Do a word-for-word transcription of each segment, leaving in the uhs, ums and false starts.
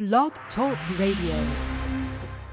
Blog Talk Radio.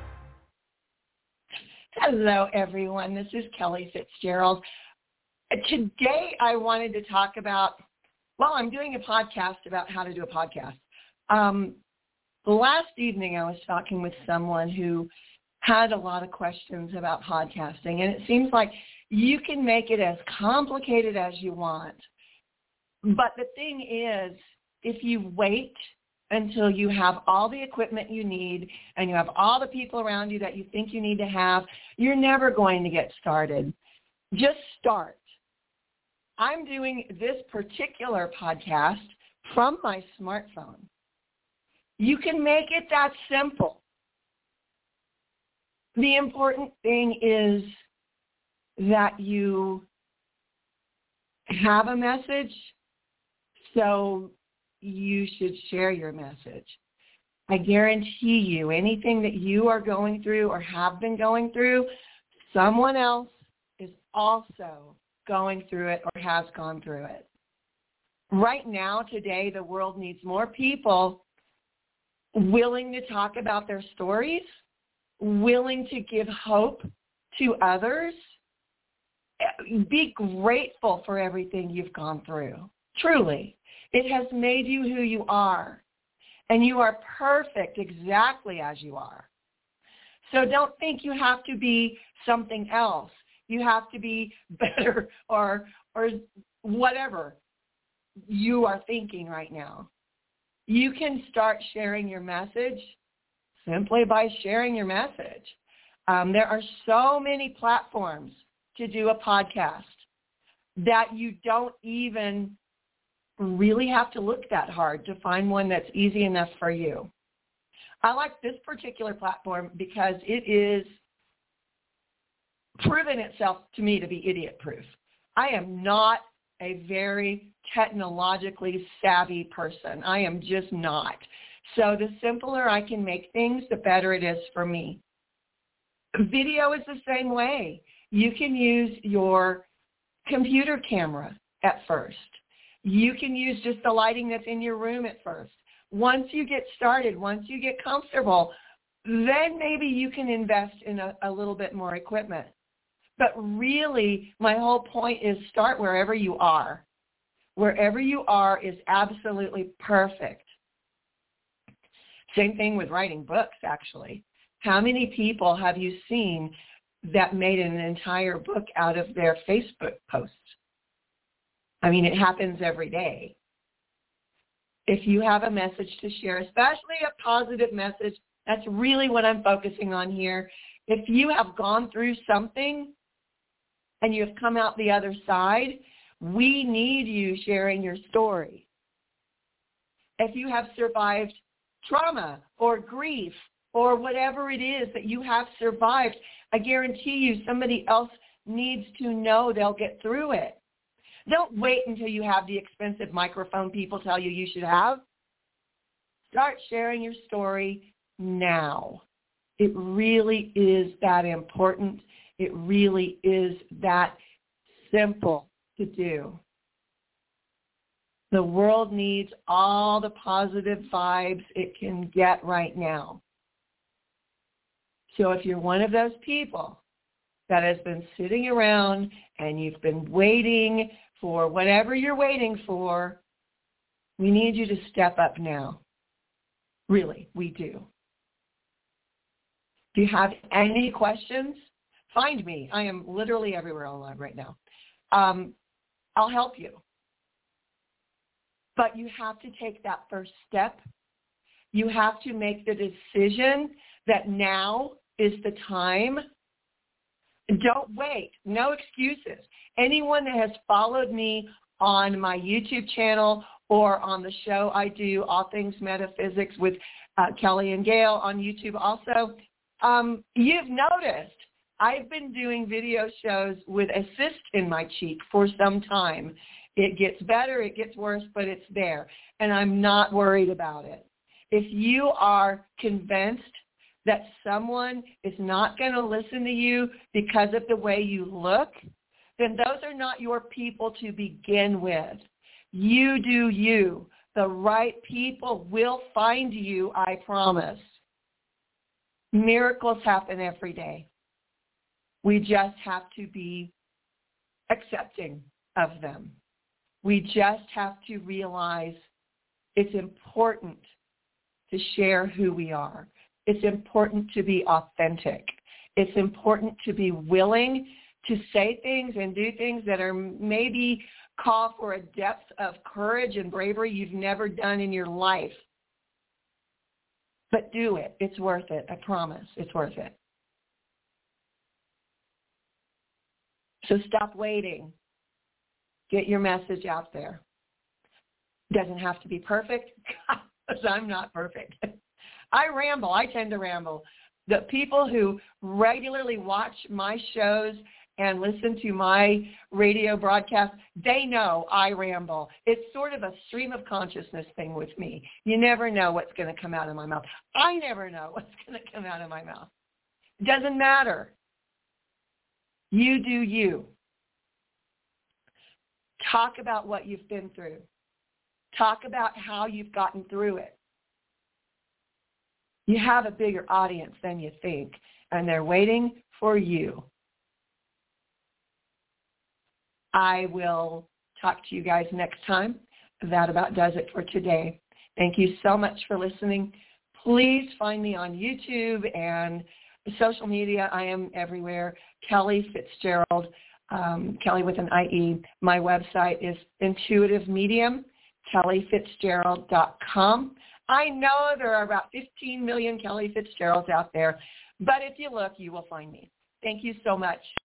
Hello, everyone. This is Kelly Fitzgerald. Today, I wanted to talk about, well, I'm doing a podcast about how to do a podcast. Um, last evening, I was talking with someone who had a lot of questions about podcasting, and it seems like you can make it as complicated as you want. But the thing is, if you wait until you have all the equipment you need and you have all the people around you that you think you need to have, you're never going to get started. Just start. I'm doing this particular podcast from my smartphone. You can make it that simple. The important thing is that you have a message, so you should share your message. I guarantee you, anything that you are going through or have been going through, someone else is also going through it or has gone through it. Right now, today, the world needs more people willing to talk about their stories, willing to give hope to others. Be grateful for everything you've gone through. Truly. It has made you who you are, and you are perfect exactly as you are. So don't think you have to be something else. You have to be better or or whatever you are thinking right now. You can start sharing your message simply by sharing your message. Um, there are so many platforms to do a podcast that you don't even really have to look that hard to find one that's easy enough for you. I like this particular platform because it is proven itself to me to be idiot-proof. I am not a very technologically savvy person. I am just not. So the simpler I can make things, the better it is for me. Video is the same way. You can use your computer camera at first. You can use just the lighting that's in your room at first. Once you get started, once you get comfortable, then maybe you can invest in a, a little bit more equipment. But really, my whole point is start wherever you are. Wherever you are is absolutely perfect. Same thing with writing books, actually. How many people have you seen that made an entire book out of their Facebook posts? I mean, it happens every day. If you have a message to share, especially a positive message, that's really what I'm focusing on here. If you have gone through something and you have come out the other side, we need you sharing your story. If you have survived trauma or grief or whatever it is that you have survived, I guarantee you somebody else needs to know they'll get through it. Don't wait until you have the expensive microphone people tell you you should have. Start sharing your story now. It really is that important. It really is that simple to do. The world needs all the positive vibes it can get right now. So if you're one of those people that has been sitting around and you've been waiting for whatever you're waiting for, we need you to step up now. Really, we do. If you have any questions, find me. I am literally everywhere online right now. Um, I'll help you. But you have to take that first step. You have to make the decision that now is the time. Don't wait. No excuses. Anyone that has followed me on my YouTube channel or on the show I do, All Things Metaphysics with uh, Kelly and Gail on YouTube also, um, you've noticed I've been doing video shows with a cyst in my cheek for some time. It gets better, it gets worse, but it's there, and I'm not worried about it. If you are convinced that someone is not going to listen to you because of the way you look, then those are not your people to begin with. You do you. The right people will find you, I promise. Miracles happen every day. We just have to be accepting of them. We just have to realize it's important to share who we are. It's important to be authentic. It's important to be willing to say things and do things that are maybe call for a depth of courage and bravery you've never done in your life. But do it. It's worth it. I promise. It's worth it. So stop waiting. Get your message out there. Doesn't have to be perfect, because I'm not perfect. I ramble. I tend to ramble. The people who regularly watch my shows and listen to my radio broadcast, they know I ramble. It's sort of a stream of consciousness thing with me. You never know what's going to come out of my mouth. I never know what's going to come out of my mouth. It doesn't matter. You do you. Talk about what you've been through. Talk about how you've gotten through it. You have a bigger audience than you think, and they're waiting for you. I will talk to you guys next time. That about does it for today. Thank you so much for listening. Please find me on YouTube and social media. I am everywhere. Kelly Fitzgerald, um, Kelly with an I E. My website is Intuitive Medium, kelly fitzgerald dot com. I know there are about fifteen million Kelly Fitzgeralds out there, but if you look, you will find me. Thank you so much.